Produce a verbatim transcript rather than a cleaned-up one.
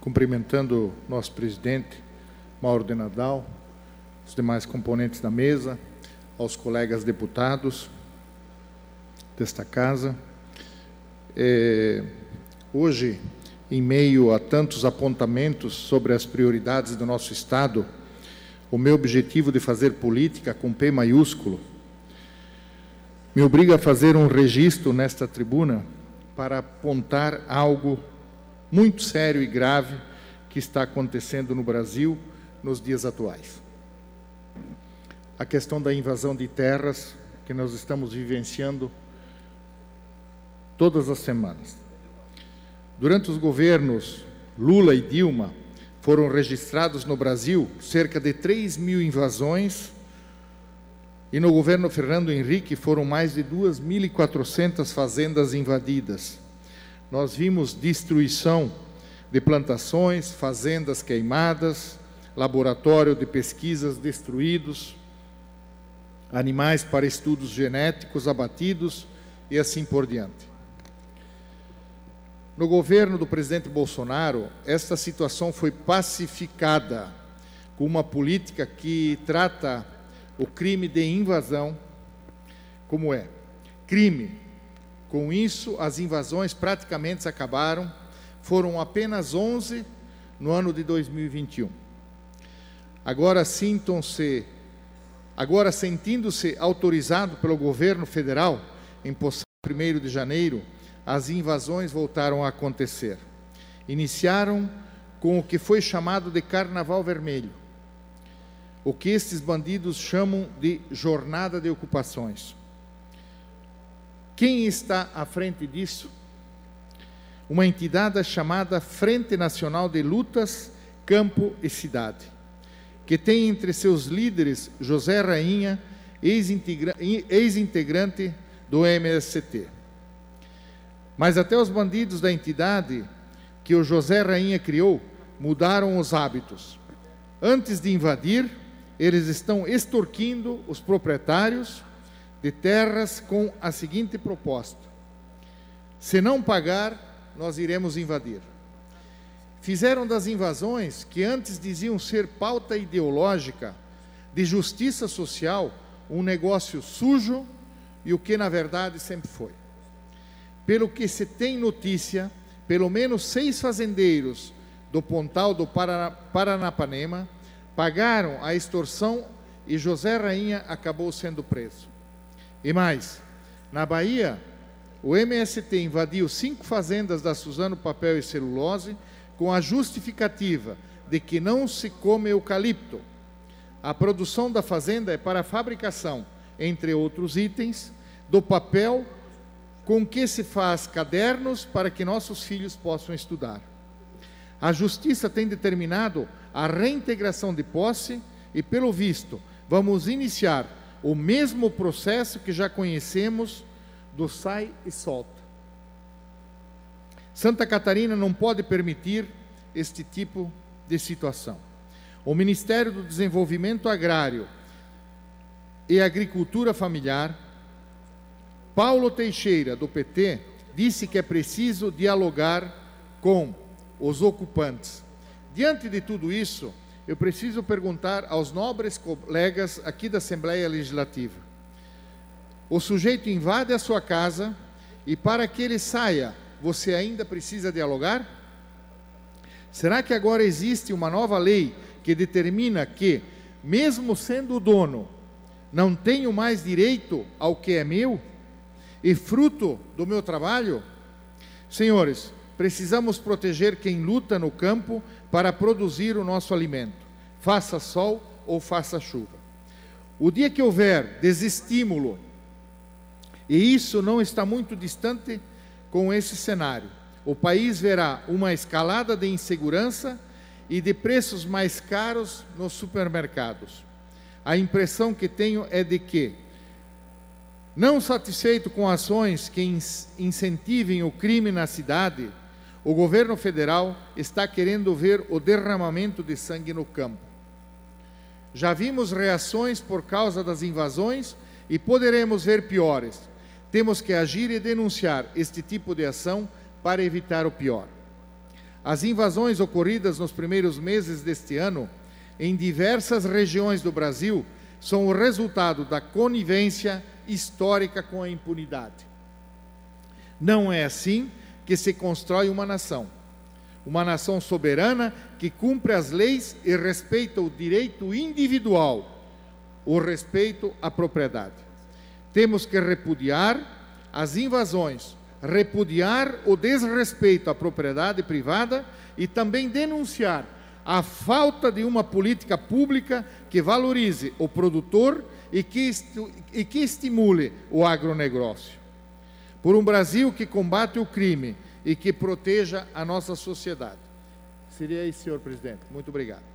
cumprimentando nosso presidente, Mauro de Nadal, os demais componentes da mesa, aos colegas deputados desta casa. É, hoje, em meio a tantos apontamentos sobre as prioridades do nosso Estado, o meu objetivo de fazer política com P maiúsculo me obriga a fazer um registro nesta tribuna para apontar algo muito sério e grave que está acontecendo no Brasil nos dias atuais. A questão da invasão de terras que nós estamos vivenciando todas as semanas. Durante os governos Lula e Dilma, foram registrados no Brasil cerca de três mil invasões, e no governo Fernando Henrique foram mais de duas mil e quatrocentas fazendas invadidas. Nós vimos destruição de plantações, fazendas queimadas, laboratório de pesquisas destruídos, animais para estudos genéticos abatidos e assim por diante. No governo do presidente Bolsonaro, esta situação foi pacificada com uma política que trata o crime de invasão como é crime. Com isso, as invasões praticamente acabaram, foram apenas onze no ano de dois mil e vinte e um. Agora sintam-se, agora sentindo-se autorizado pelo governo federal, empossado em primeiro de janeiro, as invasões voltaram a acontecer. Iniciaram com o que foi chamado de Carnaval Vermelho, o que estes bandidos chamam de jornada de ocupações. Quem está à frente disso? Uma entidade chamada Frente Nacional de Lutas, Campo e Cidade, que tem entre seus líderes José Rainha, ex-integrante do M S T. Mas até os bandidos da entidade que o José Rainha criou mudaram os hábitos. Antes de invadir, eles estão extorquindo os proprietários de terras com a seguinte proposta: se não pagar, nós iremos invadir. Fizeram das invasões, que antes diziam ser pauta ideológica de justiça social, um negócio sujo e o que na verdade sempre foi. Pelo que se tem notícia, pelo menos seis fazendeiros do Pontal do Paraná, Paranapanema pagaram a extorsão e José Rainha acabou sendo preso. E mais, na Bahia, o M S T invadiu cinco fazendas da Suzano Papel e Celulose com a justificativa de que não se come eucalipto. A produção da fazenda é para a fabricação, entre outros itens, do papel com que se faz cadernos para que nossos filhos possam estudar. A Justiça tem determinado a reintegração de posse e, pelo visto, vamos iniciar o mesmo processo que já conhecemos do sai e solta. Santa Catarina não pode permitir este tipo de situação. O Ministério do Desenvolvimento Agrário e Agricultura Familiar, Paulo Teixeira, do P T, disse que é preciso dialogar com os ocupantes. Diante de tudo isso, eu preciso perguntar aos nobres colegas aqui da Assembleia Legislativa: o sujeito invade a sua casa e para que ele saia, você ainda precisa dialogar? Será que agora existe uma nova lei que determina que, mesmo sendo o dono, não tenho mais direito ao que é meu e fruto do meu trabalho? Senhores, precisamos proteger quem luta no campo para produzir o nosso alimento, faça sol ou faça chuva. O dia que houver desestímulo, e isso não está muito distante com esse cenário, o país verá uma escalada de insegurança e de preços mais caros nos supermercados. A impressão que tenho é de que, não satisfeito com ações que incentivem o crime na cidade, o governo federal está querendo ver o derramamento de sangue no campo. Já vimos reações por causa das invasões e poderemos ver piores. Temos que agir e denunciar este tipo de ação para evitar o pior. As invasões ocorridas nos primeiros meses deste ano, em diversas regiões do Brasil, são o resultado da conivência histórica com a impunidade. Não é assim que se constrói uma nação. Uma nação soberana que cumpre as leis e respeita o direito individual, o respeito à propriedade. Temos que repudiar as invasões, repudiar o desrespeito à propriedade privada e também denunciar a falta de uma política pública que valorize o produtor e que, e que estimule o agronegócio. Por um Brasil que combate o crime e que proteja a nossa sociedade. Seria isso, senhor presidente. Muito obrigado.